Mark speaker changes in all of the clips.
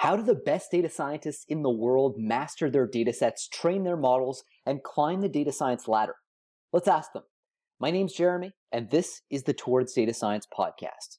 Speaker 1: How do the best data scientists in the world master their datasets, train their models, and climb the data science ladder? Let's ask them. My name's Jeremy, and this is the Towards Data Science podcast.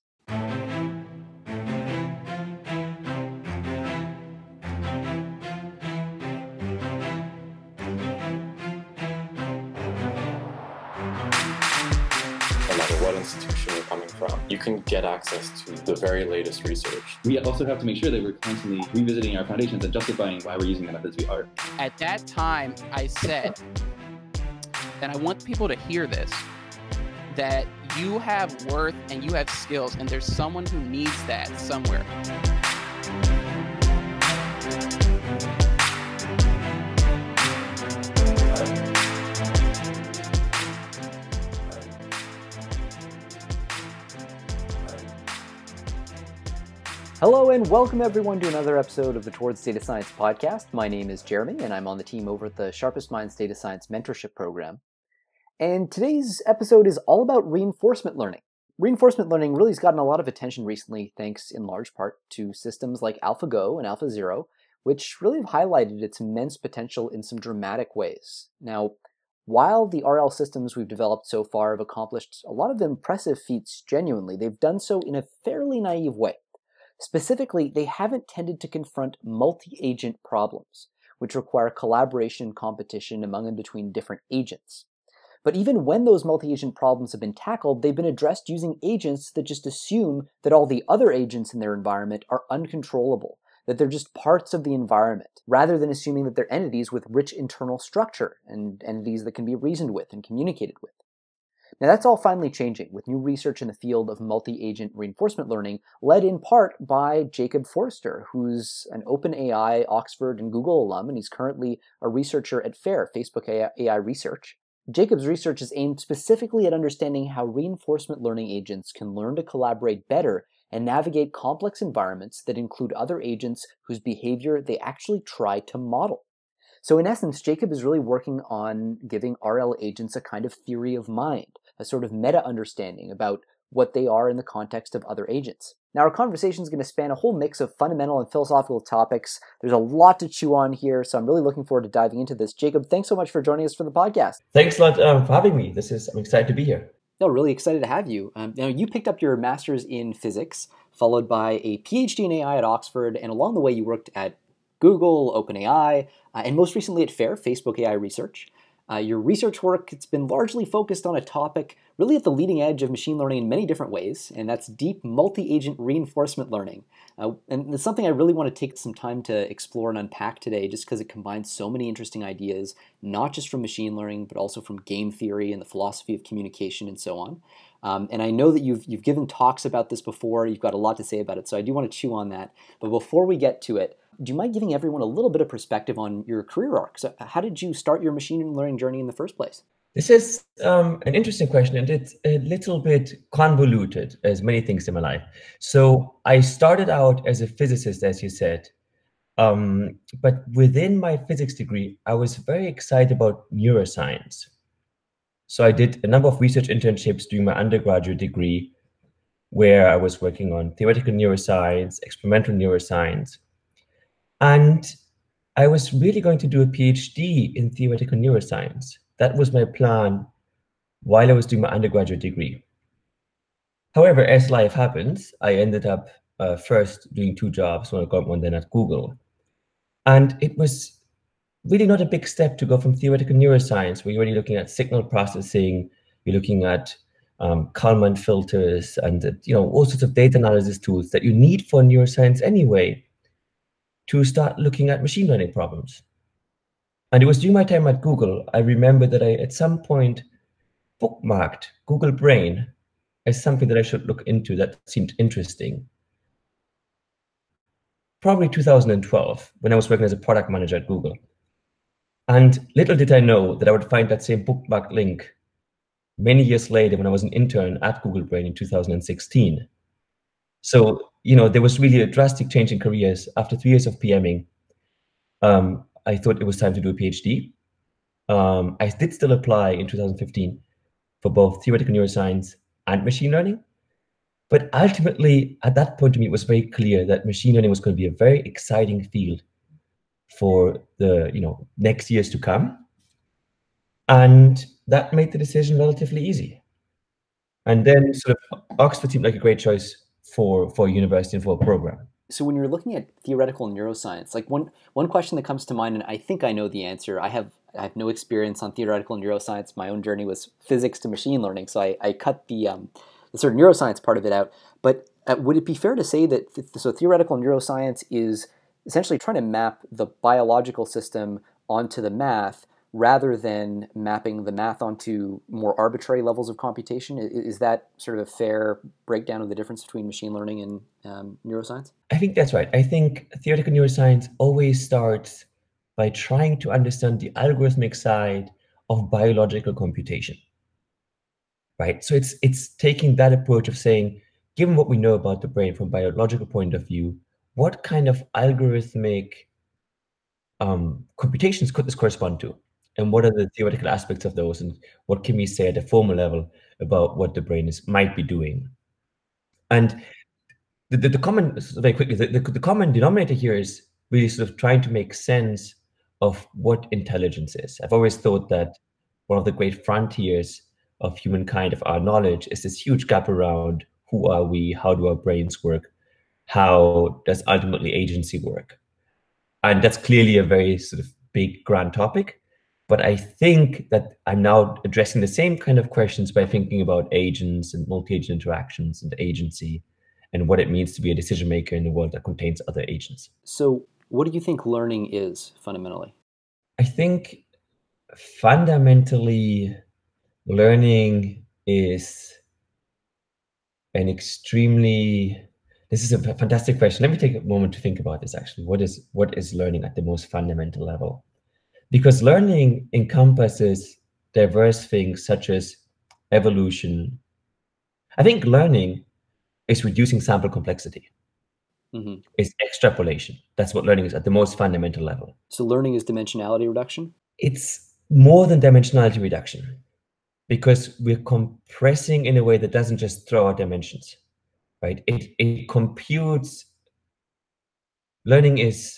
Speaker 2: No matter what institution you're coming from, you can get access to the very latest research.
Speaker 3: We also have to make sure that we're constantly revisiting our foundations and justifying why we're using the methods we are.
Speaker 4: At that time, I said, and I want people to hear this, that you have worth and you have skills, and there's someone who needs that somewhere.
Speaker 1: Hello and welcome everyone to another episode of the Towards Data Science podcast. My name is Jeremy and I'm on the team over at the Sharpest Minds Data Science Mentorship Program. And today's episode is all about reinforcement learning. Reinforcement learning really has gotten a lot of attention recently thanks in large part to systems like AlphaGo and AlphaZero, which really have highlighted its immense potential in some dramatic ways. Now, while the RL systems we've developed so far have accomplished a lot of impressive feats genuinely, they've done so in a fairly naive way. Specifically, they haven't tended to confront multi-agent problems, which require collaboration and competition among and between different agents. But even when those multi-agent problems have been tackled, they've been addressed using agents that just assume that all the other agents in their environment are uncontrollable, that they're just parts of the environment, rather than assuming that they're entities with rich internal structure and entities that can be reasoned with and communicated with. Now that's all finally changing with new research in the field of multi-agent reinforcement learning, led in part by Jacob Forster, who's an OpenAI, Oxford, and Google alum, and he's currently a researcher at FAIR, Facebook AI Research. Jacob's research is aimed specifically at understanding how reinforcement learning agents can learn to collaborate better and navigate complex environments that include other agents whose behavior they actually try to model. So in essence, Jacob is really working on giving RL agents a kind of theory of mind, a sort of meta-understanding about what they are in the context of other agents. Now, our conversation is going to span a whole mix of fundamental and philosophical topics. There's a lot to chew on here, so I'm really looking forward to diving into this. Jacob, thanks so much for joining us for the podcast.
Speaker 5: Thanks a lot for having me. I'm excited to be here.
Speaker 1: No, really excited to have you. Now, you picked up your master's in physics, followed by a PhD in AI at Oxford, and along the way you worked at Google, OpenAI, and most recently at FAIR, Facebook AI Research. Your research work, it's been largely focused on a topic really at the leading edge of machine learning in many different ways, and that's deep multi-agent reinforcement learning. And it's something I really want to take some time to explore and unpack today, just because it combines so many interesting ideas, not just from machine learning, but also from game theory and the philosophy of communication and so on. And I know that you've given talks about this before, you've got a lot to say about it, so I do want to chew on that. But before we get to it, do you mind giving everyone a little bit of perspective on your career arc? So how did you start your machine learning journey in the first place?
Speaker 5: This is an interesting question, and it's a little bit convoluted, as many things in my life. So I started out as a physicist, as you said, but within my physics degree, I was very excited about neuroscience. So I did a number of research internships during my undergraduate degree, where I was working on theoretical neuroscience, experimental neuroscience. And I was really going to do a PhD in theoretical neuroscience. That was my plan while I was doing my undergraduate degree. However, as life happens, I ended up first doing two jobs, one at Goldman, then at Google. And it was really not a big step to go from theoretical neuroscience, where you're already looking at signal processing, you're looking at Kalman filters and all sorts of data analysis tools that you need for neuroscience anyway, to start looking at machine learning problems. And it was during my time at Google, I remember that I, at some point, bookmarked Google Brain as something that I should look into that seemed interesting. Probably 2012, when I was working as a product manager at Google. And little did I know that I would find that same bookmark link many years later when I was an intern at Google Brain in 2016. So, there was really a drastic change in careers. After 3 years of PMing, I thought it was time to do a PhD. I did still apply in 2015 for both theoretical neuroscience and machine learning. But ultimately, at that point to me, it was very clear that machine learning was going to be a very exciting field for the next years to come. And that made the decision relatively easy. And then sort of Oxford seemed like a great choice for a university and for a program.
Speaker 1: So when you're looking at theoretical neuroscience, like one question that comes to mind, and I think I know the answer. I have no experience on theoretical neuroscience. My own journey was physics to machine learning, so I cut the sort of neuroscience part of it out. But would it be fair to say that so theoretical neuroscience is essentially trying to map the biological system onto the math, rather than mapping the math onto more arbitrary levels of computation? Is that sort of a fair breakdown of the difference between machine learning and neuroscience?
Speaker 5: I think that's right. I think theoretical neuroscience always starts by trying to understand the algorithmic side of biological computation, right? So it's taking that approach of saying, given what we know about the brain from a biological point of view, what kind of algorithmic computations could this correspond to? And what are the theoretical aspects of those? And what can we say at a formal level about what the brain might be doing? And the common, very quickly, the common denominator here is really sort of trying to make sense of what intelligence is. I've always thought that one of the great frontiers of humankind, of our knowledge, is this huge gap around who are we, how do our brains work, how does ultimately agency work? And that's clearly a very sort of big, grand topic. But I think that I'm now addressing the same kind of questions by thinking about agents and multi-agent interactions and agency and what it means to be a decision maker in a world that contains other agents.
Speaker 1: So what do you think learning is fundamentally?
Speaker 5: I think fundamentally learning is an extremely, this is a fantastic question. Let me take a moment to think about this actually. What is learning at the most fundamental level? Because learning encompasses diverse things such as evolution. I think learning is reducing sample complexity. Mm-hmm. It's extrapolation. That's what learning is at the most fundamental level.
Speaker 1: So learning is dimensionality reduction?
Speaker 5: It's more than dimensionality reduction, because we're compressing in a way that doesn't just throw out dimensions, right? It computes. Learning is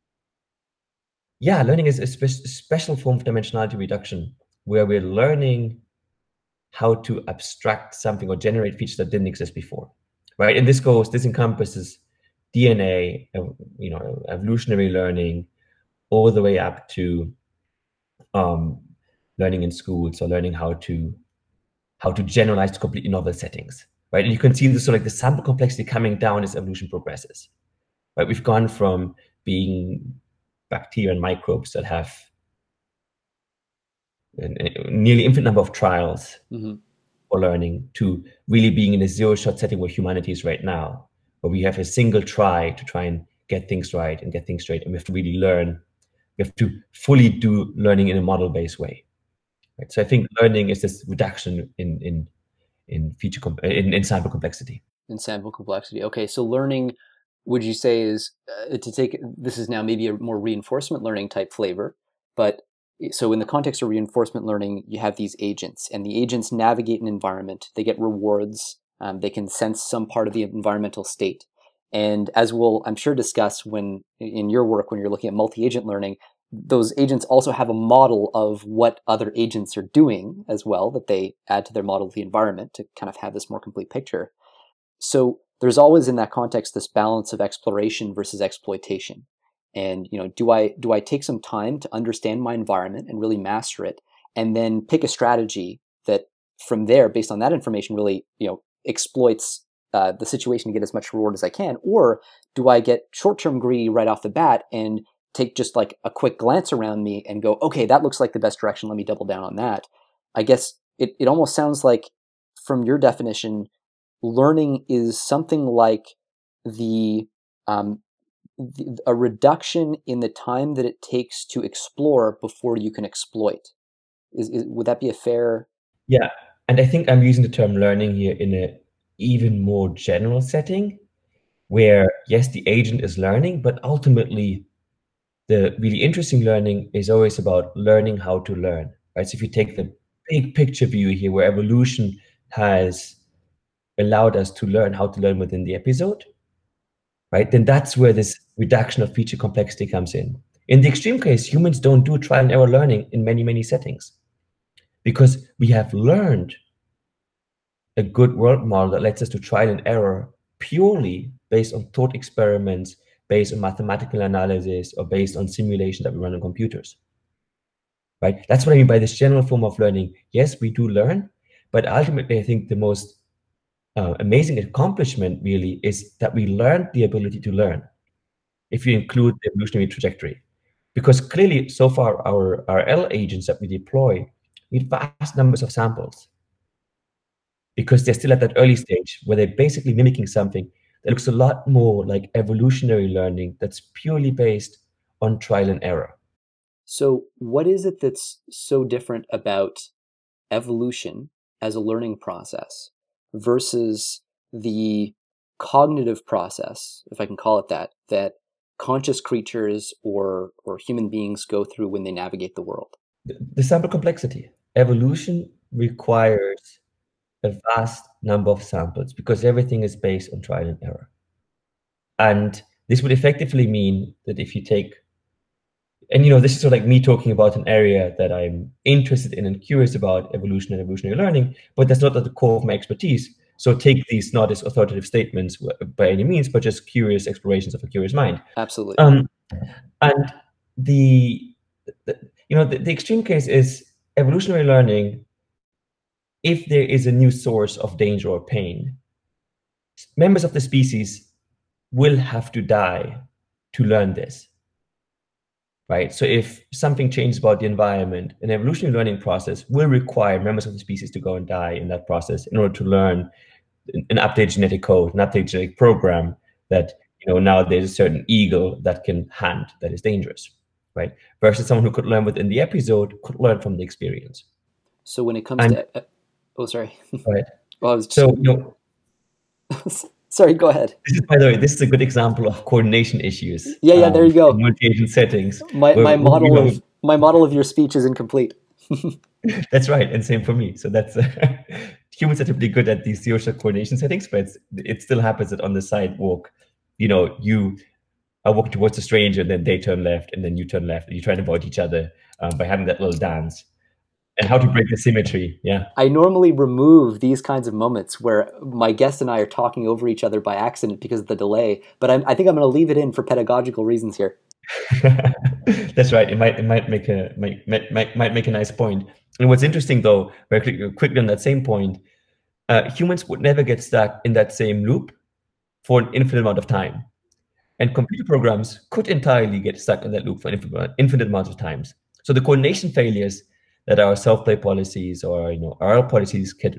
Speaker 5: a special form of dimensionality reduction, where we're learning how to abstract something or generate features that didn't exist before, right? And this encompasses DNA, evolutionary learning, all the way up to learning in school, so learning how to generalize to completely novel settings, right? And you can see this, so like the sample complexity coming down as evolution progresses, right? We've gone from being bacteria and microbes that have a nearly infinite number of trials for learning to really being in a zero-shot setting where humanity is right now, where we have a single try to try and get things right and get things straight, and we have to really learn. We have to fully do learning in a model-based way. Right? So I think learning is this reduction in sample complexity.
Speaker 1: In sample complexity. Okay, so learning, would you say, is this is now maybe a more reinforcement learning type flavor, but so in the context of reinforcement learning, you have these agents, and the agents navigate an environment. They get rewards. They can sense some part of the environmental state. And as we'll, I'm sure, discuss when in your work, when you're looking at multi-agent learning, those agents also have a model of what other agents are doing as well, that they add to their model of the environment to kind of have this more complete picture. So there's always in that context this balance of exploration versus exploitation. And do I take some time to understand my environment and really master it, and then pick a strategy that from there, based on that information, really exploits the situation to get as much reward as I can? Or do I get short-term greedy right off the bat and take just like a quick glance around me and go, okay, that looks like the best direction, let me double down on that? I guess it almost sounds like, from your definition, learning is something like a reduction in the time that it takes to explore before you can exploit. Would that be a fair?
Speaker 5: Yeah, and I think I'm using the term learning here in an even more general setting, where yes, the agent is learning, but ultimately the really interesting learning is always about learning how to learn, right? So if you take the big picture view here, where evolution has allowed us to learn how to learn within the episode, right? Then that's where this reduction of feature complexity comes in. In the extreme case, humans don't do trial and error learning in many, many settings because we have learned a good world model that lets us to trial and error purely based on thought experiments, based on mathematical analysis, or based on simulation that we run on computers, right? That's what I mean by this general form of learning. Yes, we do learn, but ultimately, I think the most amazing accomplishment really is that we learned the ability to learn, if you include the evolutionary trajectory. Because clearly, so far, our RL agents that we deploy need vast numbers of samples because they're still at that early stage where they're basically mimicking something that looks a lot more like evolutionary learning that's purely based on trial and error.
Speaker 1: So what is it that's so different about evolution as a learning process versus the cognitive process, if I can call it that, that conscious creatures or human beings go through when they navigate the world?
Speaker 5: The sample complexity. Evolution requires a vast number of samples because everything is based on trial and error. And this would effectively mean that if you take, and this is sort of like me talking about an area that I'm interested in and curious about, evolution and evolutionary learning, but that's not at the core of my expertise. So take these not as authoritative statements by any means, but just curious explorations of a curious mind.
Speaker 1: Absolutely.
Speaker 5: And the extreme case is evolutionary learning. If there is a new source of danger or pain, members of the species will have to die to learn this, right? So if something changes about the environment, an evolutionary learning process will require members of the species to go and die in that process in order to learn an updated genetic code, an updated genetic program that, now there's a certain eagle that can hunt that is dangerous, right? Versus someone who could learn within the episode could learn from the experience.
Speaker 1: So when it comes to, oh, sorry.
Speaker 5: Right.
Speaker 1: Well, I was
Speaker 5: So,
Speaker 1: sorry, go ahead.
Speaker 5: This is, by the way, this is a good example of coordination issues.
Speaker 1: Yeah, there you go.
Speaker 5: In multi-agent settings.
Speaker 1: My model of your speech is incomplete.
Speaker 5: That's right, and same for me. So that's humans are typically good at these zero-shot coordination settings, but it still happens that on the sidewalk, you are walking towards a stranger, and then they turn left, and then you turn left, and you try to avoid each other by having that little dance. And how to break the symmetry, yeah.
Speaker 1: I normally remove these kinds of moments where my guest and I are talking over each other by accident because of the delay, but I think I'm going to leave it in for pedagogical reasons here.
Speaker 5: That's right. It might make a nice point. And what's interesting, though, very quickly on that same point, humans would never get stuck in that same loop for an infinite amount of time, and computer programs could entirely get stuck in that loop for an infinite amount of times. So the coordination failures that our self-play policies or RL policies can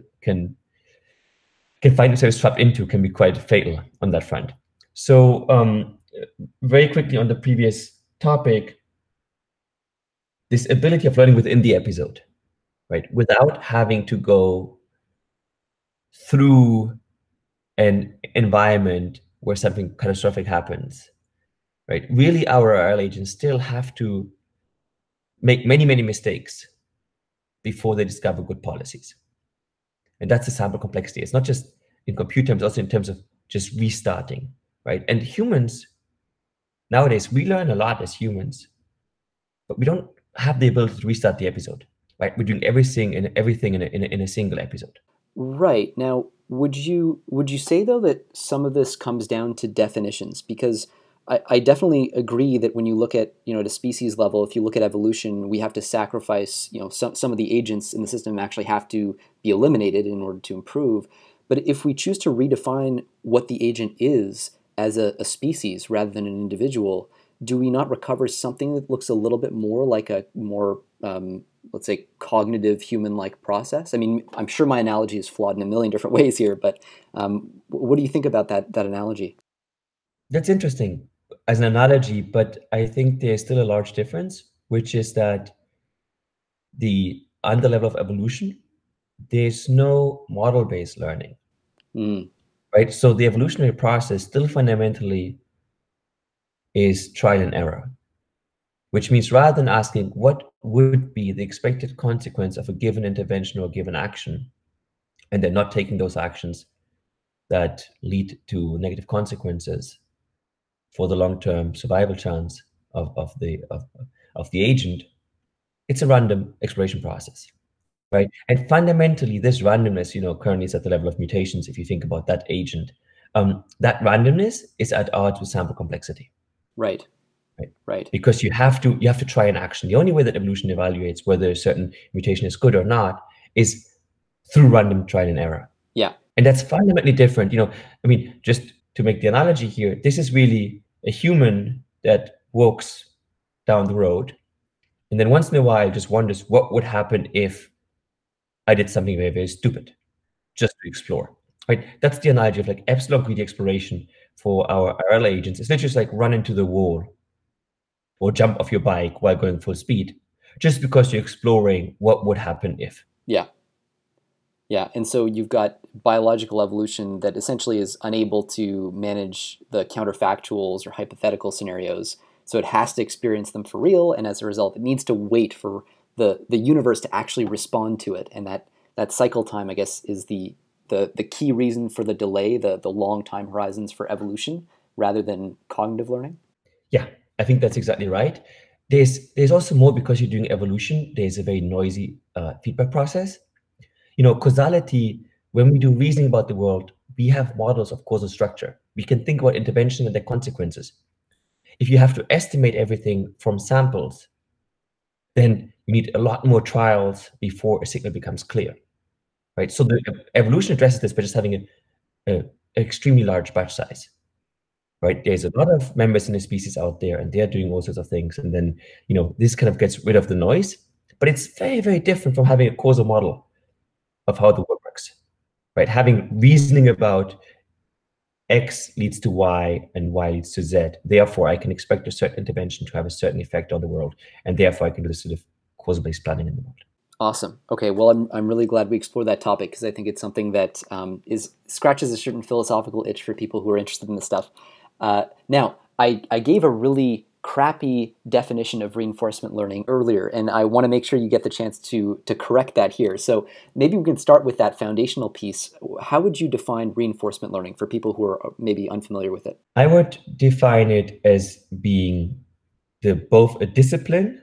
Speaker 5: find themselves trapped into can be quite fatal on that front. So very quickly on the previous topic, this ability of learning within the episode, right, without having to go through an environment where something catastrophic happens, right? Really, our RL agents still have to make many, many mistakes before they discover good policies. And that's the sample complexity. It's not just in compute terms, also in terms of just restarting, right? And humans, nowadays, we learn a lot as humans, but we don't have the ability to restart the episode, right? We're doing everything in a single episode.
Speaker 1: Right. Now, would you say, though, that some of this comes down to definitions? Because I definitely agree that when you look at, at a species level, if you look at evolution, we have to sacrifice, some of the agents in the system actually have to be eliminated in order to improve. But if we choose to redefine what the agent is as a species rather than an individual, do we not recover something that looks a little bit more like a more, let's say, cognitive human-like process? I mean, I'm sure my analogy is flawed in a million different ways here, but what do you think about that analogy?
Speaker 5: That's interesting as an analogy, but I think there's still a large difference, which is that on the level of evolution, there's no model-based learning, right? So the evolutionary process still fundamentally is trial and error, which means rather than asking what would be the expected consequence of a given intervention or given action, and then not taking those actions, that lead to negative consequences for the long-term survival chance of the agent, it's a random exploration process, right? And fundamentally, this randomness, currently is at the level of mutations. If you think about that agent, that randomness is at odds with sample complexity.
Speaker 1: Right.
Speaker 5: Because you have to try an action. The only way that evolution evaluates whether a certain mutation is good or not is through random trial and error.
Speaker 1: Yeah.
Speaker 5: And that's fundamentally different. Just to make the analogy here, this is really a human that walks down the road and then once in a while just wonders what would happen if I did something very, very stupid just to explore, right? That's the analogy of like epsilon greedy exploration for our RL agents. It's not just like run into the wall or jump off your bike while going full speed, just because you're exploring what would happen if.
Speaker 1: Yeah, and so you've got biological evolution that essentially is unable to manage the counterfactuals or hypothetical scenarios, so it has to experience them for real, and as a result, it needs to wait for the universe to actually respond to it, and that cycle time, I guess, is the key reason for the delay, the long time horizons for evolution, rather than cognitive learning?
Speaker 5: Yeah, I think that's exactly right. There's also more, because you're doing evolution, there's a very noisy feedback process. Causality, when we do reasoning about the world, we have models of causal structure. We can think about intervention and their consequences. If you have to estimate everything from samples, then you need a lot more trials before a signal becomes clear, right? So the evolution addresses this by just having an extremely large batch size, right? There's a lot of members in the species out there, and they're doing all sorts of things. And then, this kind of gets rid of the noise, but it's very, very different from having a causal model of how the world works, right? Having reasoning about X leads to Y and Y leads to Z. Therefore, I can expect a certain intervention to have a certain effect on the world, and therefore I can do this sort of causal-based planning in the world.
Speaker 1: Awesome. Okay, well, I'm really glad we explored that topic, because I think it's something that scratches a certain philosophical itch for people who are interested in this stuff. Now, I gave a really crappy definition of reinforcement learning earlier, and I want to make sure you get the chance to correct that here. So maybe we can start with that foundational piece. How would you define reinforcement learning for people who are maybe unfamiliar with it?
Speaker 5: I would define it as being both a discipline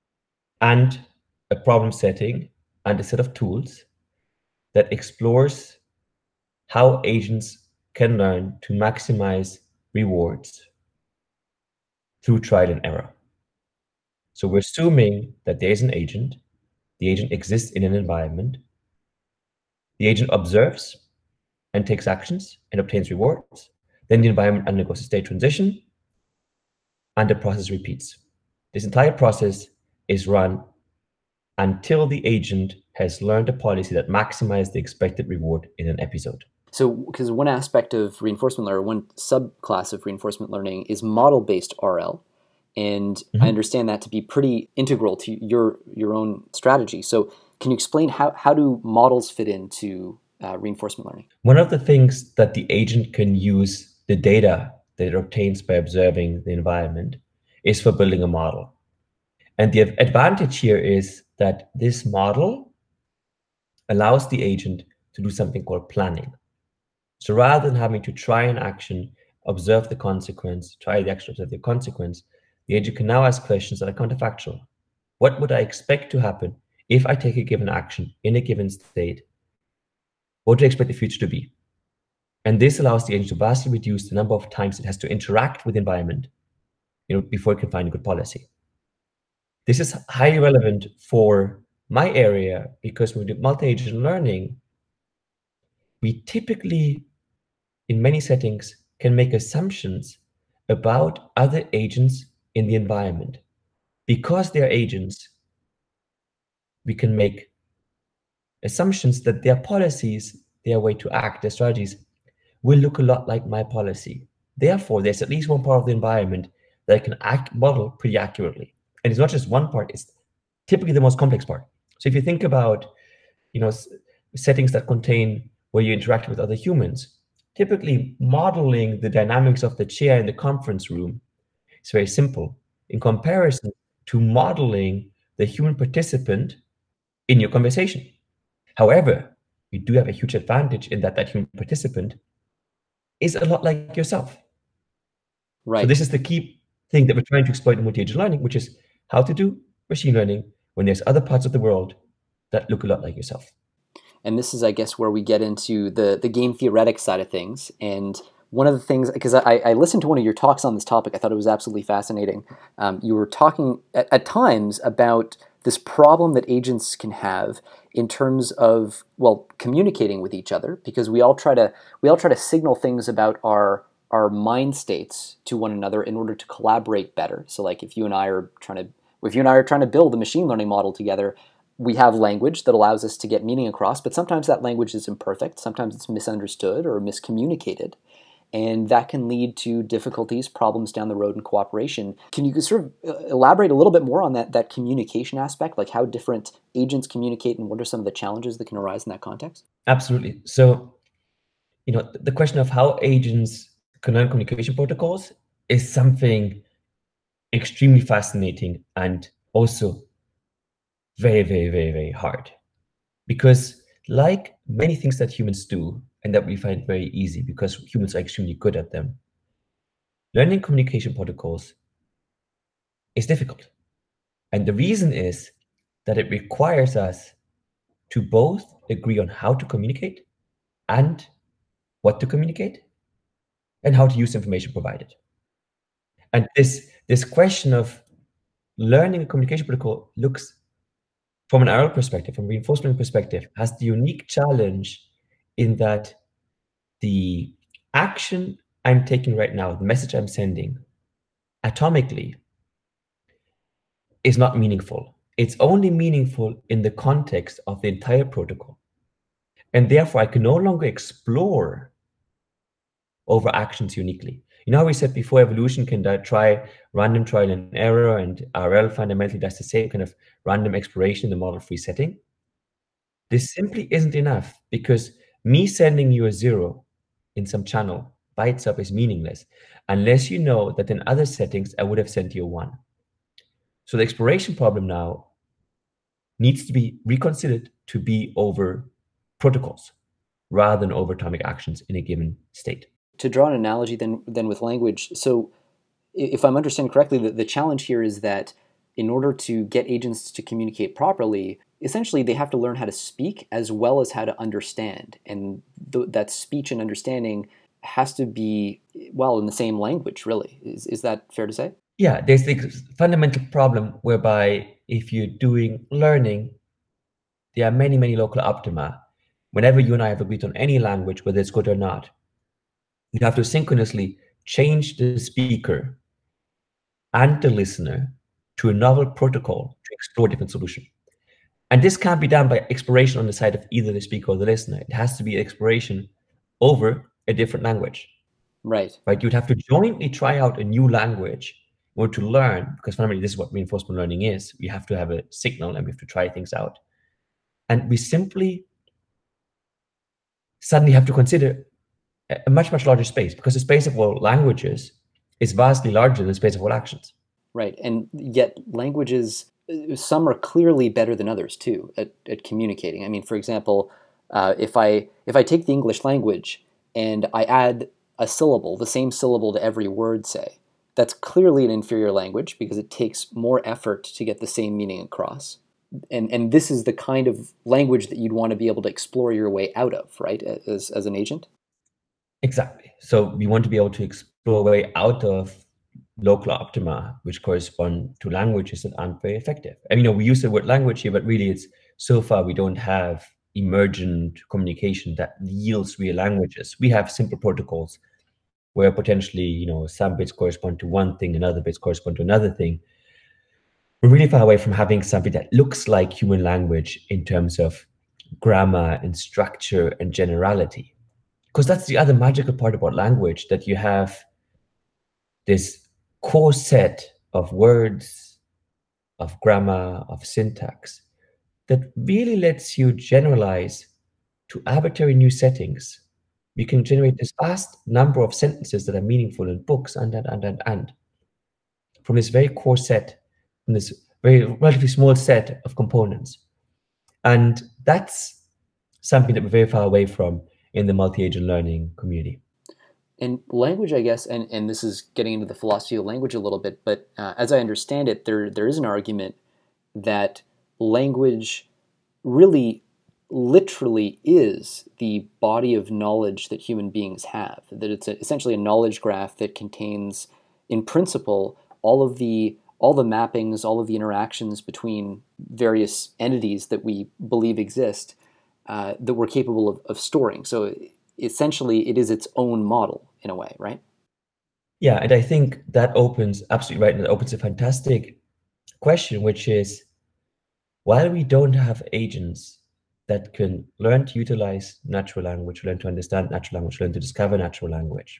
Speaker 5: and a problem setting and a set of tools that explores how agents can learn to maximize rewards through trial and error. So we're assuming that there is an agent. The agent exists in an environment. The agent observes and takes actions and obtains rewards. Then the environment undergoes a state transition, and the process repeats. This entire process is run until the agent has learned a policy that maximizes the expected reward in an episode.
Speaker 1: So, because one aspect of reinforcement learning, one subclass of reinforcement learning is model-based RL, and I understand that to be pretty integral to your own strategy. So, can you explain how do models fit into reinforcement learning?
Speaker 5: One of the things that the agent can use the data that it obtains by observing the environment is for building a model. And the advantage here is that this model allows the agent to do something called planning. So rather than having to try an action, observe the consequence, try the action, observe the consequence, the agent can now ask questions that are counterfactual. What would I expect to happen if I take a given action in a given state? What do I expect the future to be? And this allows the agent to vastly reduce the number of times it has to interact with the environment, before it can find a good policy. This is highly relevant for my area, because when we do multi-agent learning, we typically, in many settings, can make assumptions about other agents in the environment. Because they're agents, we can make assumptions that their policies, their way to act, their strategies will look a lot like my policy. Therefore, there's at least one part of the environment that I can model pretty accurately. And it's not just one part, it's typically the most complex part. So if you think about, settings that contain where you interact with other humans, typically modeling the dynamics of the chair in the conference room is very simple in comparison to modeling the human participant in your conversation. However, you do have a huge advantage in that human participant is a lot like yourself.
Speaker 1: Right.
Speaker 5: So this is the key thing that we're trying to exploit in multi-agent learning, which is how to do machine learning when there's other parts of the world that look a lot like yourself.
Speaker 1: And this is, I guess, where we get into the game theoretic side of things. And one of the things, because I listened to one of your talks on this topic, I thought it was absolutely fascinating. You were talking at times about this problem that agents can have in terms of, well, communicating with each other, because we all try to signal things about our mind states to one another in order to collaborate better. So, like, if you and I are trying to build a machine learning model together, we have language that allows us to get meaning across, but sometimes that language is imperfect. Sometimes it's misunderstood or miscommunicated. And that can lead to difficulties, problems down the road in cooperation. Can you sort of elaborate a little bit more on that communication aspect, like how different agents communicate and what are some of the challenges that can arise in that context?
Speaker 5: Absolutely. So, the question of how agents can learn communication protocols is something extremely fascinating and also very, very, very, very hard. Because like many things that humans do, and that we find very easy because humans are extremely good at them, learning communication protocols is difficult. And the reason is that it requires us to both agree on how to communicate and what to communicate and how to use information provided. And this question of learning a communication protocol looks, from an RL perspective, from a reinforcement perspective, has the unique challenge in that the action I'm taking right now, the message I'm sending, atomically, is not meaningful. It's only meaningful in the context of the entire protocol. And therefore, I can no longer explore over actions uniquely. You know how we said before evolution can try random trial and error, and RL fundamentally does the same kind of random exploration in the model-free setting? This simply isn't enough, because me sending you a 0 in some channel by itself is meaningless unless you know that in other settings I would have sent you a 1. So the exploration problem now needs to be reconsidered to be over protocols rather than over atomic actions in a given state.
Speaker 1: To draw an analogy then with language, so if I'm understanding correctly, the challenge here is that in order to get agents to communicate properly, essentially they have to learn how to speak as well as how to understand. And that speech and understanding has to be, well, in the same language, really. Is that fair to say?
Speaker 5: Yeah, there's the fundamental problem whereby if you're doing learning, there are many, many local optima. Whenever you and I have agreed on any language, whether it's good or not, you have to synchronously change the speaker and the listener to a novel protocol to explore different solution. And this can't be done by exploration on the side of either the speaker or the listener. It has to be exploration over a different language.
Speaker 1: Right.
Speaker 5: You'd have to jointly try out a new language in order to learn, because fundamentally this is what reinforcement learning is. We have to have a signal and we have to try things out. And we simply suddenly have to consider a much, much larger space, because the space of all languages is vastly larger than the space of all actions.
Speaker 1: Right. And yet languages, some are clearly better than others too at communicating. I mean, for example, if I take the English language and I add a syllable, the same syllable to every word, say, that's clearly an inferior language because it takes more effort to get the same meaning across. And this is the kind of language that you'd want to be able to explore your way out of, right, as an agent?
Speaker 5: Exactly. So we want to be able to explore a way out of local optima, which correspond to languages that aren't very effective. And we use the word language here, but really it's so far we don't have emergent communication that yields real languages. We have simple protocols where potentially, some bits correspond to one thing and other bits correspond to another thing. We're really far away from having something that looks like human language in terms of grammar and structure and generality. Because that's the other magical part about language, that you have this core set of words, of grammar, of syntax that really lets you generalize to arbitrary new settings. You can generate this vast number of sentences that are meaningful in books and from this very core set, from this very relatively small set of components. And that's something that we're very far away from in the multi-agent learning community.
Speaker 1: And language, I guess, and this is getting into the philosophy of language a little bit, but as I understand it, there is an argument that language really literally is the body of knowledge that human beings have, that it's essentially a knowledge graph that contains, in principle, all the mappings, all of the interactions between various entities that we believe exist that we're capable of storing. So essentially, it is its own model in a way, right?
Speaker 5: Yeah, and I think that opens, absolutely right, and that opens a fantastic question, which is, while we don't have agents that can learn to utilize natural language, learn to understand natural language, learn to discover natural language,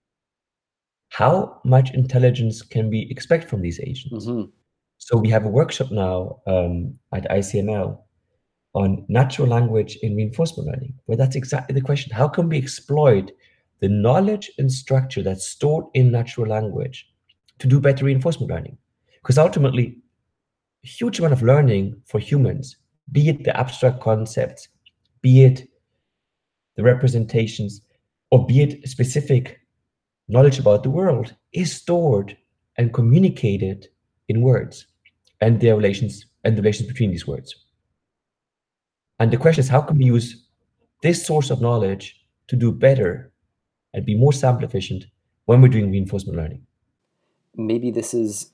Speaker 5: how much intelligence can we expect from these agents?
Speaker 1: Mm-hmm.
Speaker 5: So we have a workshop now at ICML on natural language in reinforcement learning, where that's exactly the question. How can we exploit the knowledge and structure that's stored in natural language to do better reinforcement learning? Because ultimately, a huge amount of learning for humans, be it the abstract concepts, be it the representations, or be it specific knowledge about the world, is stored and communicated in words and their relations and the relations between these words. And the question is, how can we use this source of knowledge to do better and be more sample efficient when we're doing reinforcement learning?
Speaker 1: Maybe this is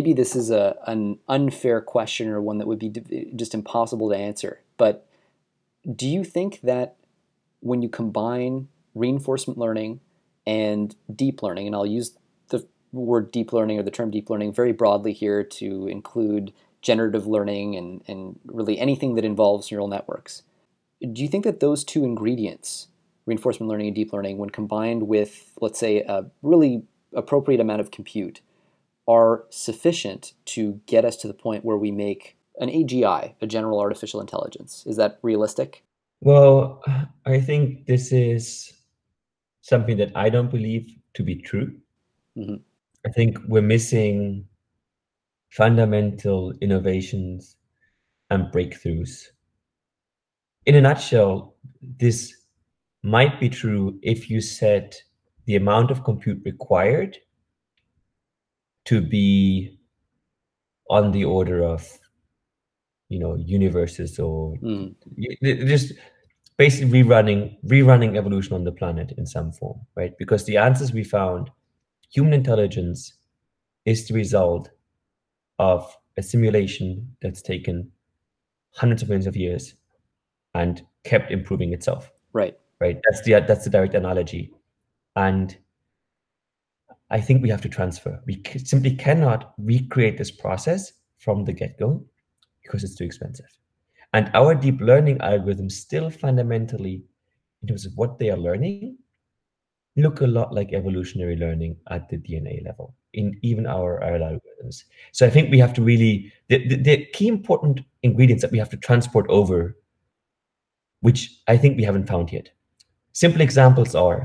Speaker 1: an unfair question, or one that would be just impossible to answer. But do you think that when you combine reinforcement learning and deep learning, and I'll use the word deep learning or the term deep learning very broadly here to include generative learning and really anything that involves neural networks, do you think that those two ingredients, reinforcement learning and deep learning, when combined with, let's say, a really appropriate amount of compute, are sufficient to get us to the point where we make an AGI, a general artificial intelligence? Is that realistic?
Speaker 5: Well, I think this is something that I don't believe to be true.
Speaker 1: Mm-hmm.
Speaker 5: I think we're missing fundamental innovations and breakthroughs. In a nutshell, this might be true if you set the amount of compute required to be on the order of, universes, or just basically rerunning evolution on the planet in some form, right? Because the answers we found, human intelligence is the result of a simulation that's taken hundreds of millions of years and kept improving itself.
Speaker 1: Right.
Speaker 5: That's the direct analogy. And I think we have to transfer. We simply cannot recreate this process from the get-go because it's too expensive. And our deep learning algorithms still fundamentally, in terms of what they are learning, look a lot like evolutionary learning at the DNA level in even our algorithms. So I think we have to really, the key important ingredients that we have to transport over, which I think we haven't found yet. Simple examples are,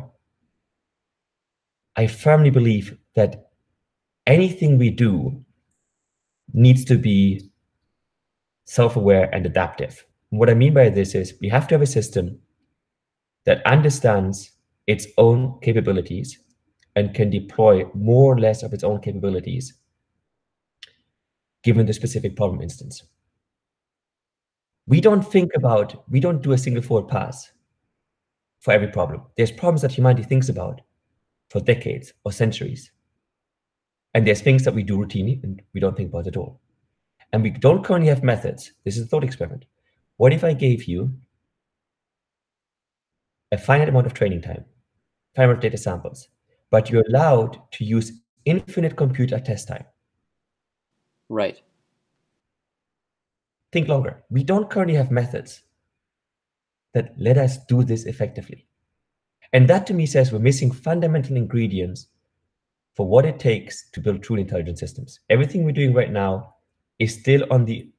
Speaker 5: I firmly believe that anything we do needs to be self-aware and adaptive. What I mean by this is we have to have a system that understands its own capabilities and can deploy more or less of its own capabilities given the specific problem instance. We don't do a single forward pass for every problem. There's problems that humanity thinks about for decades or centuries. And there's things that we do routinely and we don't think about at all. And we don't currently have methods. This is a thought experiment. What if I gave you a finite amount of training time, finite amount of data samples, but you're allowed to use infinite compute at test time?
Speaker 1: Right.
Speaker 5: Think longer. We don't currently have methods that let us do this effectively. And that to me says we're missing fundamental ingredients for what it takes to build truly intelligent systems. Everything we're doing right now is still on the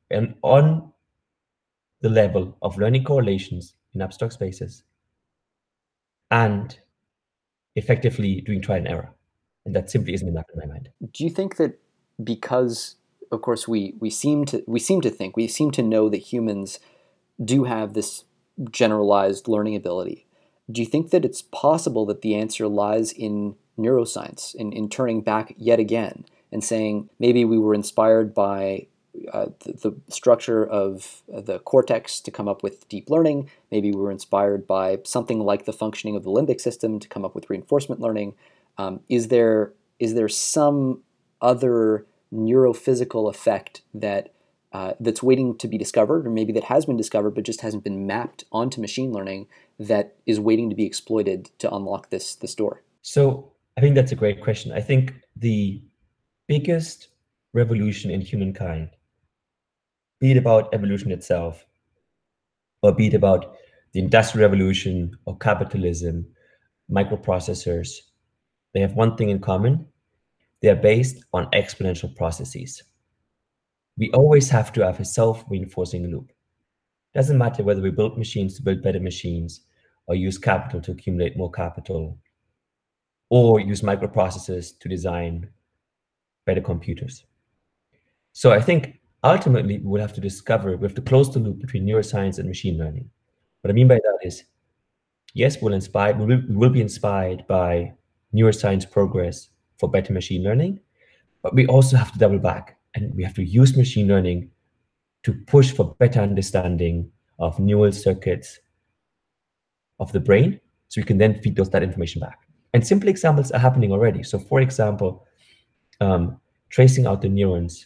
Speaker 5: level of learning correlations in abstract spaces and effectively doing trial and error. And that simply isn't enough in my mind.
Speaker 1: Do you think that because, of course, we seem to know that humans do have this generalized learning ability, do you think that it's possible that the answer lies in neuroscience, in turning back yet again and saying maybe we were inspired by the structure of the cortex to come up with deep learning, maybe we were inspired by something like the functioning of the limbic system to come up with reinforcement learning? Is there some other neurophysical effect that that's waiting to be discovered, or maybe that has been discovered but just hasn't been mapped onto machine learning, that is waiting to be exploited to unlock this door?
Speaker 5: So I think that's a great question. I think the biggest revolution in humankind, be it about evolution itself, or be it about the Industrial Revolution or capitalism, microprocessors, they have one thing in common. They are based on exponential processes. We always have to have a self-reinforcing loop. Doesn't matter whether we build machines to build better machines, or use capital to accumulate more capital, or use microprocessors to design better computers. So I think ultimately we have to close the loop between neuroscience and machine learning. What I mean by that is, yes, we will be inspired by neuroscience progress for better machine learning, but we also have to double back, and we have to use machine learning to push for better understanding of neural circuits of the brain, so we can then feed that information back. And simple examples are happening already. So for example, tracing out the neurons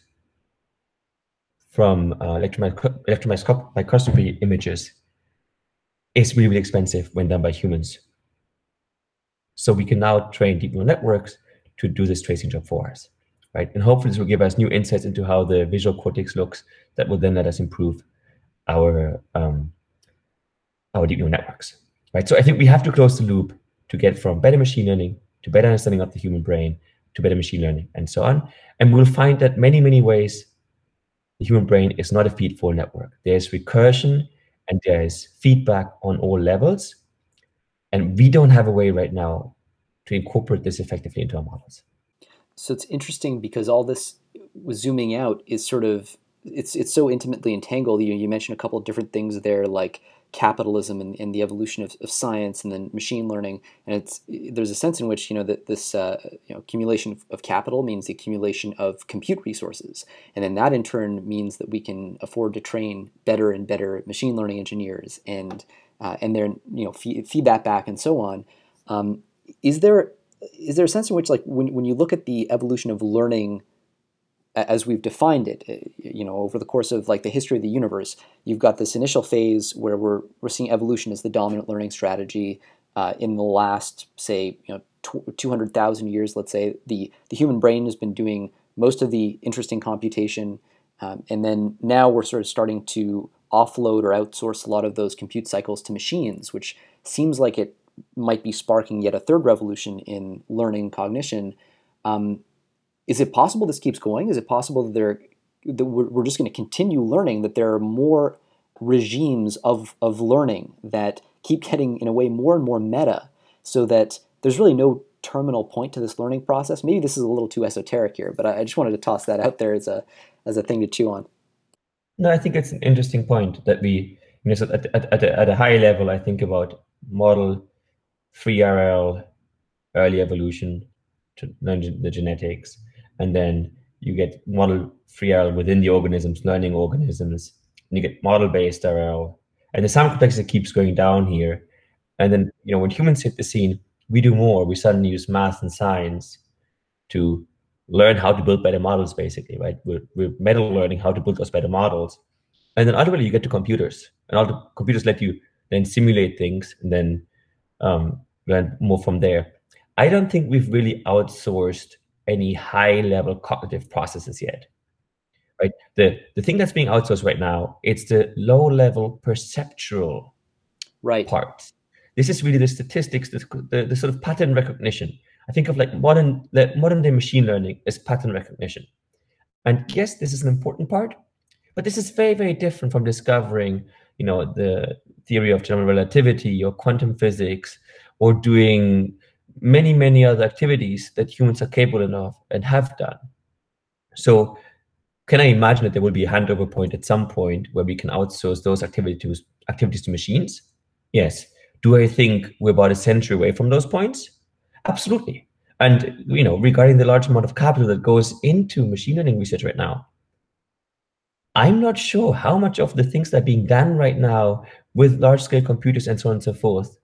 Speaker 5: from electron microscopy images is really, really expensive when done by humans. So we can now train deep neural networks to do this tracing job for us, right? And hopefully this will give us new insights into how the visual cortex looks that will then let us improve our deep neural networks, right? So I think we have to close the loop to get from better machine learning to better understanding of the human brain to better machine learning and so on. And we'll find that many, many ways the human brain is not a feedforward network. There's recursion and there's feedback on all levels. And we don't have a way right now to incorporate this effectively into our models.
Speaker 1: So it's interesting because all this zooming out is sort of, it's so intimately entangled. You mentioned a couple of different things there, like capitalism and the evolution of science, and then machine learning. And there's a sense in which that this accumulation of capital means the accumulation of compute resources, and then that in turn means that we can afford to train better and better machine learning engineers, and then feed that back and so on. Is there a sense in which, like, when you look at the evolution of learning as we've defined it, over the course of like the history of the universe, you've got this initial phase where we're seeing evolution as the dominant learning strategy. In the last, say, 200,000 years, let's say, the human brain has been doing most of the interesting computation, and then now we're sort of starting to offload or outsource a lot of those compute cycles to machines, which seems like it might be sparking yet a third revolution in learning cognition. Is it possible this keeps going? Is it possible that we're just going to continue learning, that there are more regimes of learning that keep getting, in a way, more and more meta, so that there's really no terminal point to this learning process? Maybe this is a little too esoteric here, but I just wanted to toss that out there as a thing to chew on.
Speaker 5: No, I think it's an interesting point that we, so at a high level, I think about model 3RL, early evolution, to learn the genetics. And then you get model 3RL within the organisms, learning organisms, and you get model-based RL. And the sound complexity keeps going down here. And then, when humans hit the scene, we do more. We suddenly use math and science to learn how to build better models, basically, right? We're meta learning how to build those better models. And then ultimately you get to computers. And all the computers let you then simulate things and then learn more from there. I don't think we've really outsourced any high-level cognitive processes yet, right? The thing that's being outsourced right now, it's the low-level perceptual parts. This is really the statistics, the sort of pattern recognition. I think of like modern day machine learning as pattern recognition. And yes, this is an important part, but this is very, very different from discovering, the theory of general relativity or quantum physics, or doing many, many other activities that humans are capable of and have done. So can I imagine that there will be a handover point at some point where we can outsource those activities to machines? Yes. Do I think we're about a century away from those points? Absolutely. And regarding the large amount of capital that goes into machine learning research right now, I'm not sure how much of the things that are being done right now with large-scale computers and so on and so forth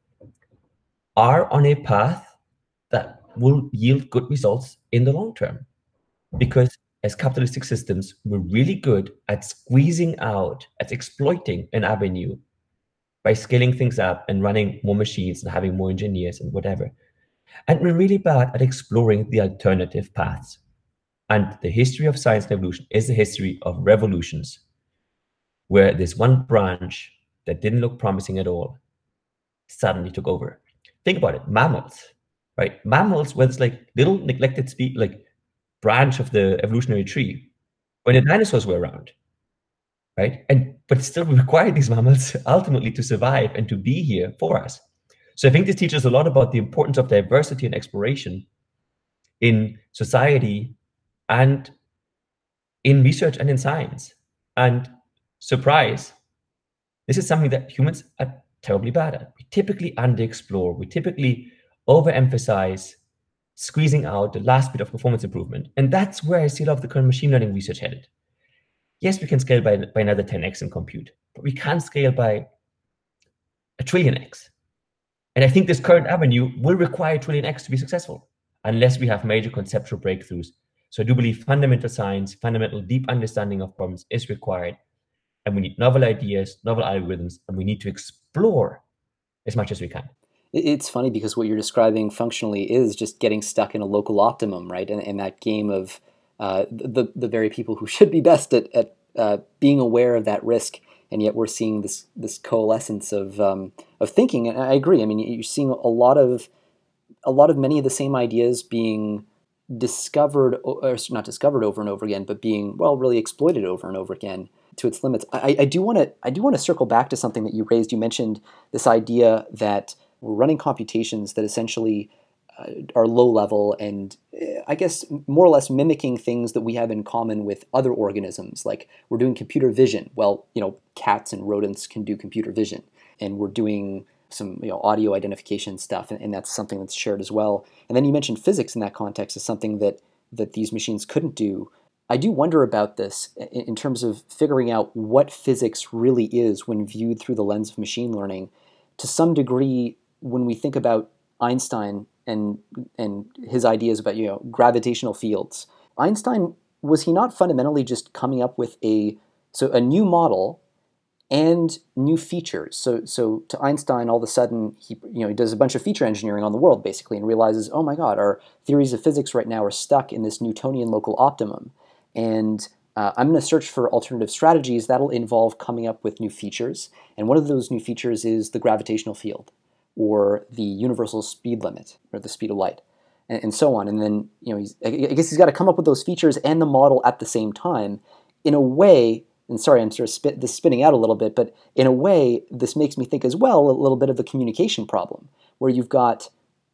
Speaker 5: are on a path that will yield good results in the long term. Because as capitalistic systems, we're really good at squeezing out, at exploiting an avenue by scaling things up and running more machines and having more engineers and whatever. And we're really bad at exploring the alternative paths. And the history of science and evolution is the history of revolutions, where this one branch that didn't look promising at all suddenly took over. Think about it, mammals, right? Mammals were this like little neglected branch of the evolutionary tree when the dinosaurs were around, right? But still we require these mammals ultimately to survive and to be here for us. So I think this teaches a lot about the importance of diversity and exploration in society and in research and in science. And surprise, this is something that humans are terribly bad at. We typically underexplore, we typically overemphasize squeezing out the last bit of performance improvement. And that's where I see a lot of the current machine learning research headed. Yes, we can scale by another 10x in compute, but we can't scale by a trillion x. And I think this current avenue will require a trillion x to be successful, unless we have major conceptual breakthroughs. So I do believe fundamental science, fundamental deep understanding of problems is required. And we need novel ideas, novel algorithms, and we need to explore as much as we can.
Speaker 1: It's funny because what you're describing functionally is just getting stuck in a local optimum, right? And that game of the very people who should be best at being aware of that risk, and yet we're seeing this coalescence of thinking. And I agree. I mean, you're seeing a lot of many of the same ideas being discovered, or not discovered over and over again, but being really exploited over and over again to its limits. I do want to circle back to something that you raised. You mentioned this idea that we're running computations that essentially are low level and I guess more or less mimicking things that we have in common with other organisms. Like we're doing computer vision. Well, cats and rodents can do computer vision, and we're doing some audio identification stuff, and that's something that's shared as well. And then you mentioned physics in that context as something that these machines couldn't do. I do wonder about this in terms of figuring out what physics really is when viewed through the lens of machine learning. To some degree, when we think about Einstein and his ideas about gravitational fields, Einstein, was he not fundamentally just coming up with a new model and new features? So to Einstein, all of a sudden he does a bunch of feature engineering on the world basically, and realizes, oh my God, our theories of physics right now are stuck in this Newtonian local optimum, and I'm going to search for alternative strategies that'll involve coming up with new features. And one of those new features is the gravitational field, or the universal speed limit, or the speed of light, and so on. And then I guess he's got to come up with those features and the model at the same time. In a way, and sorry, I'm sort of spinning out a little bit, but in a way, this makes me think as well a little bit of the communication problem, where you've got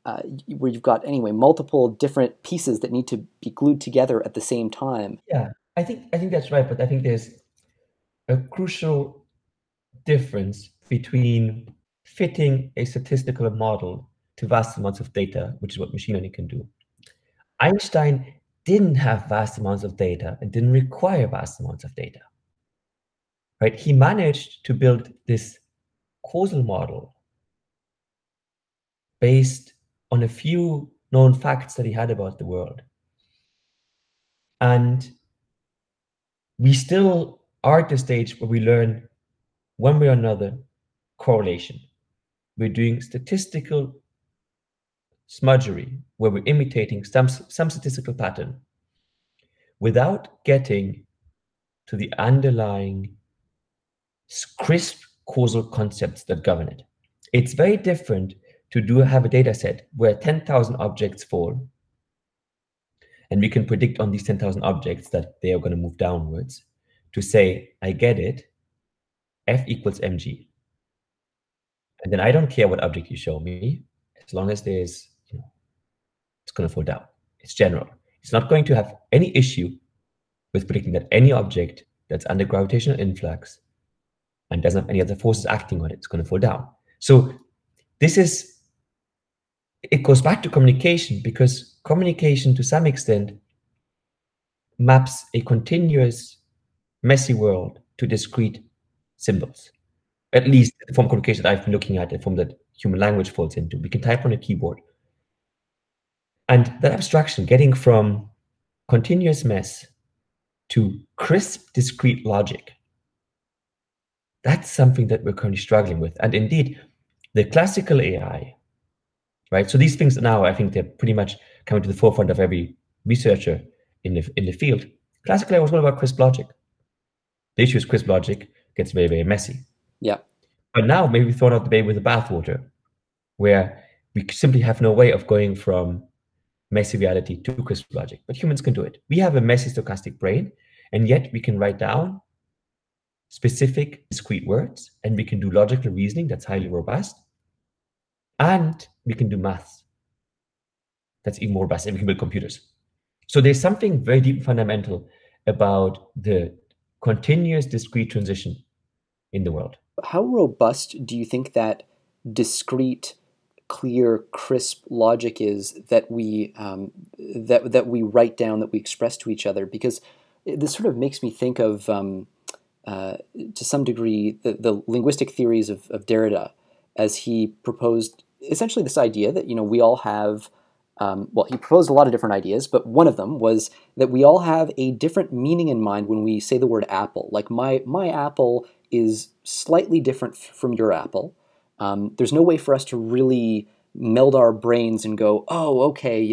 Speaker 1: multiple different pieces that need to be glued together at the same time.
Speaker 5: Yeah, I think that's right, but I think there's a crucial difference between fitting a statistical model to vast amounts of data, which is what machine learning can do. Einstein didn't have vast amounts of data and didn't require vast amounts of data. Right? He managed to build this causal model based on a few known facts that he had about the world. And we still are at the stage where we learn one way or another correlation. We're doing statistical smudgery, where we're imitating some statistical pattern without getting to the underlying crisp causal concepts that govern it. It's very different to have a data set where 10,000 objects fall, and we can predict on these 10,000 objects that they are going to move downwards, to say, I get it, F equals mg. And then I don't care what object you show me, as long as there's, it's going to fall down. It's general. It's not going to have any issue with predicting that any object that's under gravitational influx and doesn't have any other forces acting on it, it's going to fall down. So it goes back to communication, because communication to some extent maps a continuous, messy world to discrete symbols. At least the form of communication that I've been looking at, the form that human language falls into. We can type on a keyboard. And that abstraction, getting from continuous mess to crisp, discrete logic, that's something that we're currently struggling with. And indeed, the classical AI, right? So these things now, I think they're pretty much coming to the forefront of every researcher in the field. Classical AI was all about crisp logic. The issue is crisp logic gets very, very messy.
Speaker 1: Yeah.
Speaker 5: But now maybe we've thrown out the baby with the bathwater, where we simply have no way of going from messy reality to crisp logic. But humans can do it. We have a messy stochastic brain, and yet we can write down specific discrete words, and we can do logical reasoning that's highly robust, and we can do maths that's even more robust, and we can build computers. So there's something very deep and fundamental about the continuous discrete transition in the world.
Speaker 1: How robust do you think that discrete, clear, crisp logic is that we that we write down, that we express to each other? Because this sort of makes me think of, to some degree, the linguistic theories of Derrida, as he proposed essentially this idea that we all have. Well, he proposed a lot of different ideas, but one of them was that we all have a different meaning in mind when we say the word apple. Like my apple is slightly different from your apple. There's no way for us to really meld our brains and go, oh, okay,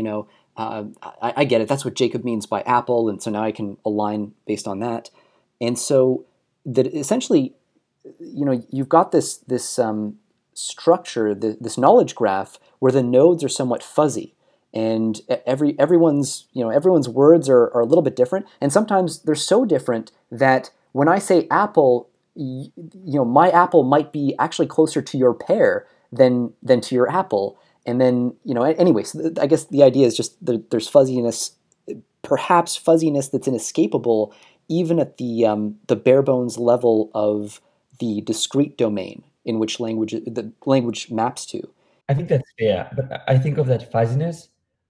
Speaker 1: I get it. That's what Jacob means by apple, and so now I can align based on that. And so that essentially, you've got this structure, this knowledge graph where the nodes are somewhat fuzzy. And everyone's words are a little bit different, and sometimes they're so different that when I say apple, my apple might be actually closer to your pear than to your apple. And then anyway, so I guess the idea is just there's fuzziness, perhaps fuzziness that's inescapable even at the bare bones level of the discrete domain in which the language maps to.
Speaker 5: I think that's fair, but I think of that fuzziness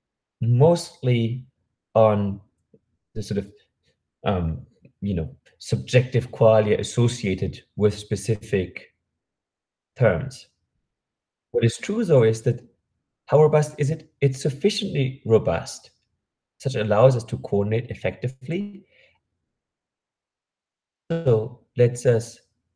Speaker 5: mostly on the sort of subjective qualia associated with specific terms. What is true, though, is that how robust is it? It's sufficiently robust such that it allows us to coordinate effectively. So lets us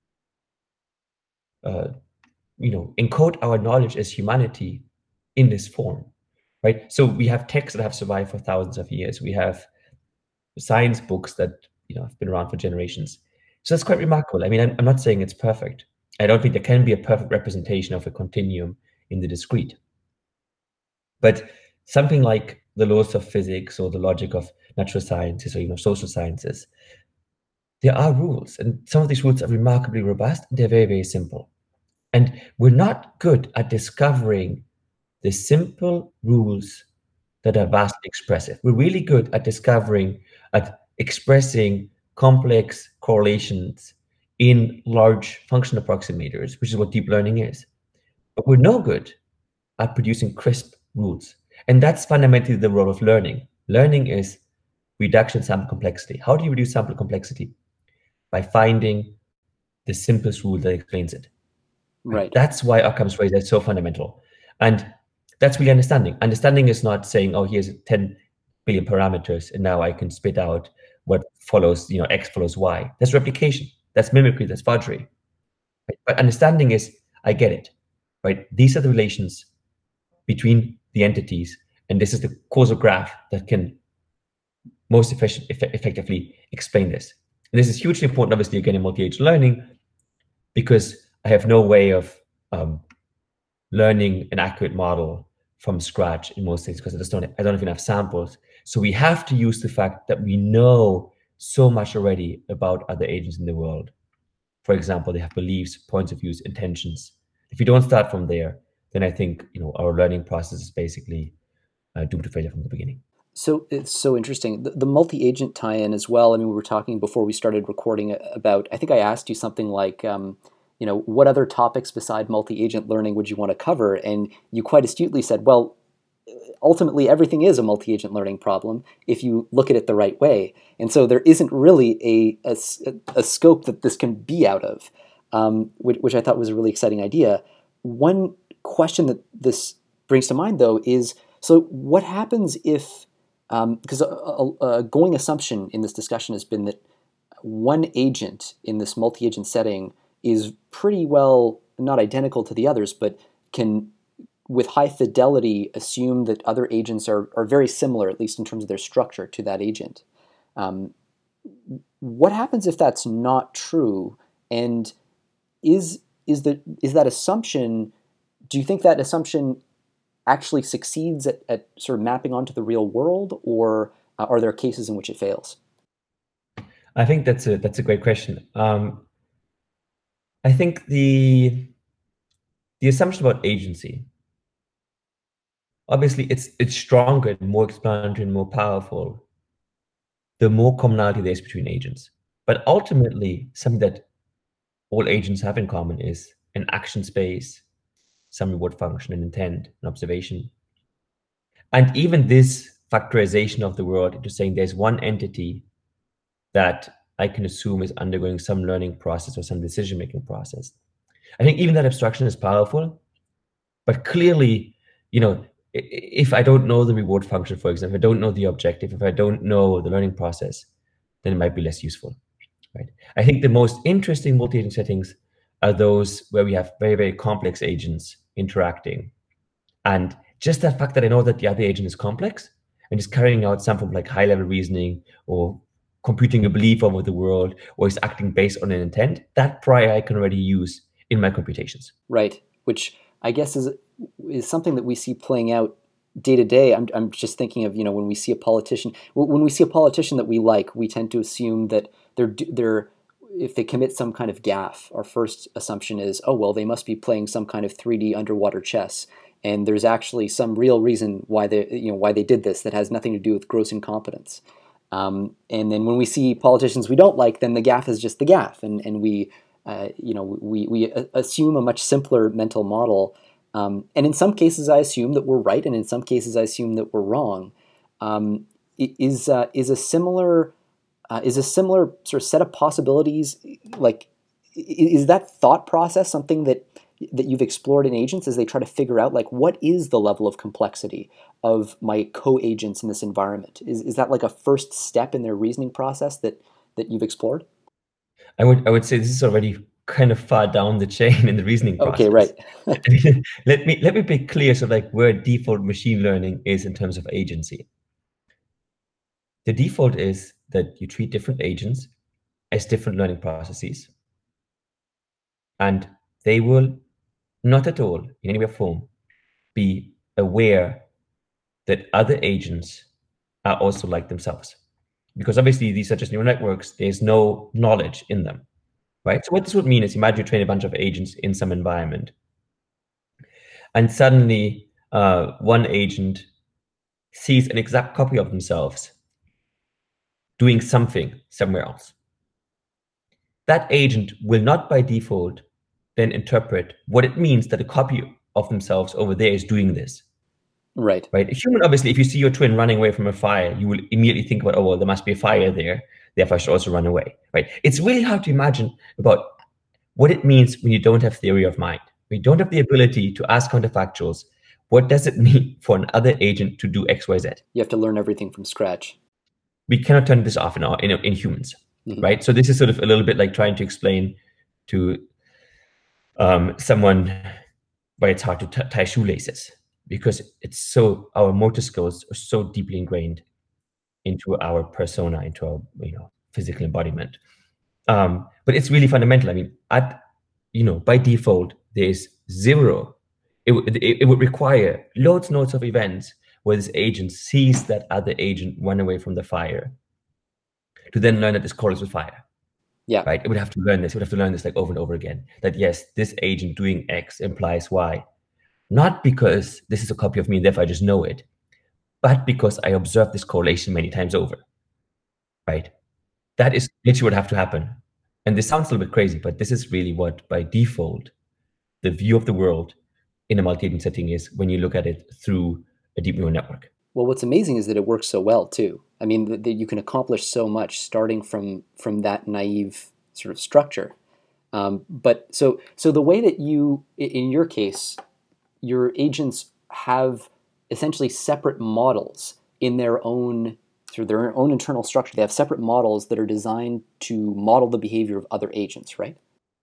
Speaker 5: encode our knowledge as humanity in this form. Right? So we have texts that have survived for thousands of years. We have science books that have been around for generations. So that's quite remarkable. I mean, I'm not saying it's perfect. I don't think there can be a perfect representation of a continuum in the discrete. But something like the laws of physics or the logic of natural sciences or social sciences, there are rules, and some of these rules are remarkably robust. They're very, very simple. And we're not good at discovering the simple rules that are vastly expressive. We're really good at expressing complex correlations in large function approximators, which is what deep learning is. But we're no good at producing crisp rules. And that's fundamentally the role of learning. Learning is reduction sample complexity. How do you reduce sample complexity? By finding the simplest rule that explains it.
Speaker 1: Right.
Speaker 5: That's why Occam's razor is so fundamental. And that's really understanding. Understanding is not saying, oh, here's 10 billion parameters, and now I can spit out what follows, X follows Y. That's replication. That's mimicry. That's forgery. Right? But understanding is, I get it. Right? These are the relations between the entities, and this is the causal graph that can most effectively explain this. And this is hugely important, obviously, again, in multi-agent learning, because I have no way of learning an accurate model from scratch in most cases, because I don't have enough samples. So we have to use the fact that we know so much already about other agents in the world. For example, they have beliefs, points of views, intentions. If we don't start from there, then I think our learning process is basically doomed to failure from the beginning.
Speaker 1: So it's so interesting. The multi-agent tie-in as well. I mean, we were talking before we started recording about, I think I asked you something like, what other topics beside multi-agent learning would you want to cover? And you quite astutely said, well, ultimately everything is a multi-agent learning problem if you look at it the right way. And so there isn't really a scope that this can be out of, which I thought was a really exciting idea. One question that this brings to mind, though, is, so what happens if, because a going assumption in this discussion has been that one agent in this multi-agent setting is pretty well not identical to the others, but can, with high fidelity, assume that other agents are very similar, at least in terms of their structure, to that agent. What happens if that's not true? And is that assumption, do you think that assumption actually succeeds at sort of mapping onto the real world, or are there cases in which it fails?
Speaker 5: I think that's a great question. I think the assumption about agency, obviously it's stronger and more explanatory and more powerful the more commonality there is between agents. But ultimately, something that all agents have in common is an action space, some reward function, an intent, an observation. And even this factorization of the world into saying there's one entity that I can assume is undergoing some learning process or some decision-making process. I think even that abstraction is powerful, but clearly, if I don't know the reward function, for example, if I don't know the objective, if I don't know the learning process, then it might be less useful, right? I think the most interesting multi-agent settings are those where we have very, very complex agents interacting. And just that fact that I know that the other agent is complex and is carrying out some form of like high-level reasoning or computing a belief over the world or is acting based on an intent, that prior I can already use in my computations.
Speaker 1: Right, which I guess is something that we see playing out day to day. I'm just thinking of, when we see a politician that we like, we tend to assume that they're if they commit some kind of gaffe, our first assumption is, oh well, they must be playing some kind of 3D underwater chess, and there's actually some real reason why they did this that has nothing to do with gross incompetence. And then when we see politicians we don't like, then the gaffe is just the gaffe, and we assume a much simpler mental model. And in some cases, I assume that we're right, and in some cases, I assume that we're wrong. Is a similar sort of set of possibilities, like, is that thought process something that you've explored in agents as they try to figure out, like, what is the level of complexity of my co-agents in this environment? Is that like a first step in their reasoning process that you've explored?
Speaker 5: I would say this is already kind of far down the chain in the reasoning process.
Speaker 1: Okay, right.
Speaker 5: let me be clear, so like where default machine learning is in terms of agency. The default is that you treat different agents as different learning processes, and they will not at all, in any way or form, be aware that other agents are also like themselves. Because obviously these are just neural networks, there's no knowledge in them, right? So what this would mean is, imagine you train a bunch of agents in some environment, and suddenly one agent sees an exact copy of themselves doing something somewhere else. That agent will not by default then interpret what it means that a copy of themselves over there is doing this.
Speaker 1: Right.
Speaker 5: Right. A human, obviously, if you see your twin running away from a fire, you will immediately think about, oh, well, there must be a fire there, therefore I should also run away. Right. It's really hard to imagine about what it means when you don't have theory of mind. We don't have the ability to ask counterfactuals. What does it mean for another agent to do X, Y, Z?
Speaker 1: You have to learn everything from scratch.
Speaker 5: We cannot turn this off in humans. Mm-hmm. Right. So this is sort of a little bit like trying to explain to someone why it's hard to tie shoelaces, because our motor skills are so deeply ingrained into our persona, into our physical embodiment. But it's really fundamental. I mean, by default, there's zero. It would require loads and loads of events where this agent sees that other agent run away from the fire to then learn that this correlates with fire.
Speaker 1: Yeah.
Speaker 5: Right. It would have to learn this. It would have to learn this like over and over again. That yes, this agent doing X implies Y. Not because this is a copy of me and therefore I just know it, but because I observed this correlation many times over. Right. That is literally what would have to happen. And this sounds a little bit crazy, but this is really what, by default, the view of the world in a multi-agent setting is when you look at it through a deep neural network.
Speaker 1: Well, what's amazing is that it works so well too. I mean, that you can accomplish so much starting from that naive sort of structure. But so the way that you, in your case, your agents have essentially separate models in their own internal structure. They have separate models that are designed to model the behavior of other agents, right?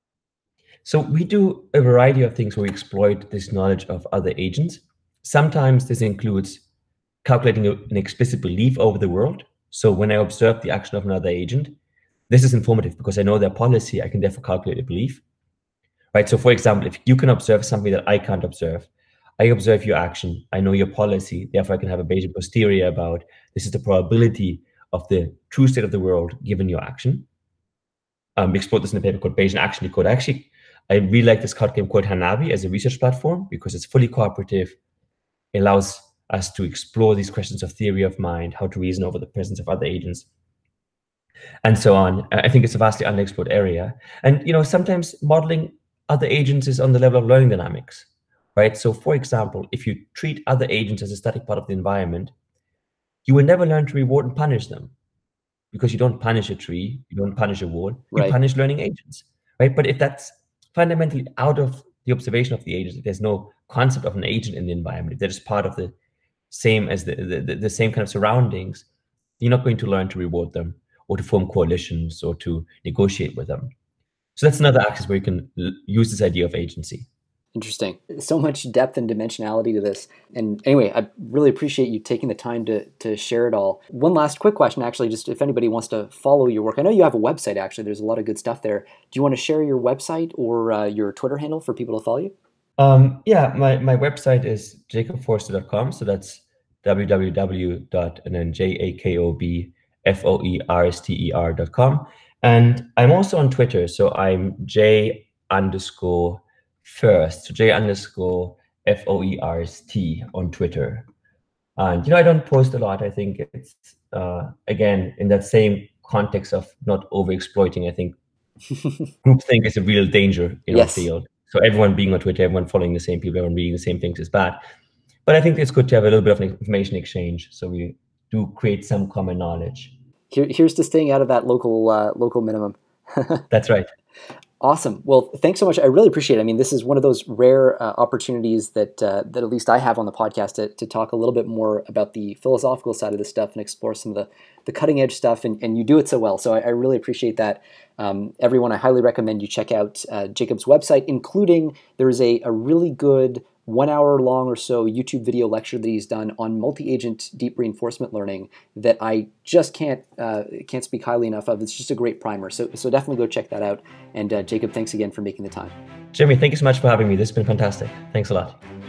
Speaker 5: So we do a variety of things where we exploit this knowledge of other agents. Sometimes this includes calculating an explicit belief over the world. So when I observe the action of another agent, this is informative because I know their policy, I can therefore calculate a belief. Right? So for example, if you can observe something that I can't observe, I observe your action, I know your policy, therefore I can have a Bayesian posterior about this is the probability of the true state of the world given your action. We explored this in a paper called Bayesian Action Decode. Actually, I really like this card game called Hanabi as a research platform because it's fully cooperative. It allows us to explore these questions of theory of mind, how to reason over the presence of other agents, and so on. I think it's a vastly underexplored area. And sometimes modeling other agents is on the level of learning dynamics, right? So for example, if you treat other agents as a static part of the environment, you will never learn to reward and punish them because you don't punish a tree, you don't punish a wall, you punish learning agents, right? But if that's fundamentally out of the observation of the agent, there's no concept of an agent in the environment, if they're just part of the same as the same kind of surroundings, you're not going to learn to reward them or to form coalitions or to negotiate with them. So that's another axis where you can use this idea of agency.
Speaker 1: Interesting. So much depth and dimensionality to this. And anyway, I really appreciate you taking the time to share it all. One last quick question, actually, just if anybody wants to follow your work. I know you have a website, actually. There's a lot of good stuff there. Do you want to share your website or your Twitter handle for people to follow you?
Speaker 5: Yeah, my website is jacobforster.com. So that's www.jakobforster.com. And I'm also on Twitter. So I'm J_First, so J_FOERST on Twitter. And, I don't post a lot. I think it's, again, in that same context of not overexploiting, I think groupthink is a real danger in our field. So everyone being on Twitter, everyone following the same people, everyone reading the same things is bad. But I think it's good to have a little bit of an information exchange. So we do create some common knowledge.
Speaker 1: Here's to staying out of that local minimum.
Speaker 5: That's right.
Speaker 1: Awesome. Well, thanks so much. I really appreciate it. I mean, this is one of those rare opportunities that at least I have on the podcast to talk a little bit more about the philosophical side of this stuff and explore some of the cutting edge stuff. And you do it so well. So I really appreciate that. Everyone, I highly recommend you check out Jacob's website, including there is a really good 1 hour long or so YouTube video lecture that he's done on multi-agent deep reinforcement learning that I just can't speak highly enough of. It's just a great primer. So definitely go check that out. And Jacob, thanks again for making the time.
Speaker 5: Jeremy, thank you so much for having me. This has been fantastic. Thanks a lot.